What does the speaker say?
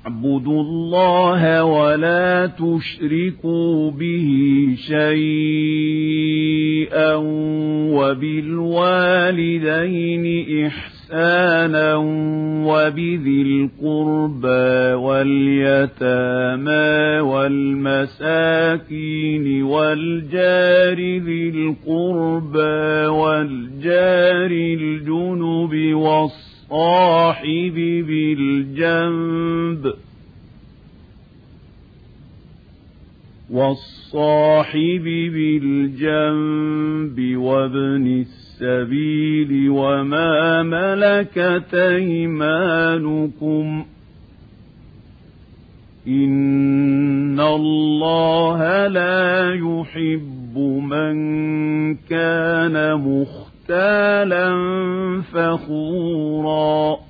اعبدوا الله ولا تشركوا به شيئا وبالوالدين إحسانا وبذي القربى واليتامى والمساكين والجار ذي القربى والجار الجنب والصاحب بالجنب وابن السبيل وما ملكت أيمانكم إن الله لا يحب من كان مختالا فخورا